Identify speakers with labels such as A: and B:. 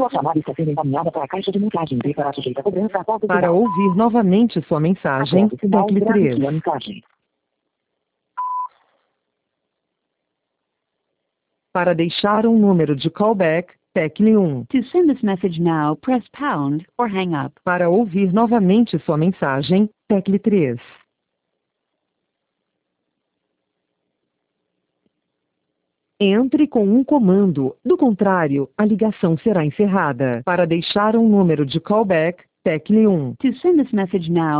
A: Sua chamada está sendo encaminhada para a caixa de mensagem e será sujeita a cobrança após o
B: Para
A: sinal.
B: ouvir novamente sua mensagem,
A: Após o sinal,
B: tecle
A: grave
B: 3.
A: sua mensagem.
B: Para deixar um número de callback, tecle 1.
C: To send this message now, press pound or hang up.
B: Para ouvir novamente sua mensagem, tecle 3. Entre com um comando, do contrário, a ligação será encerrada. Para deixar um número de callback, tecle 1.
C: To send this message now,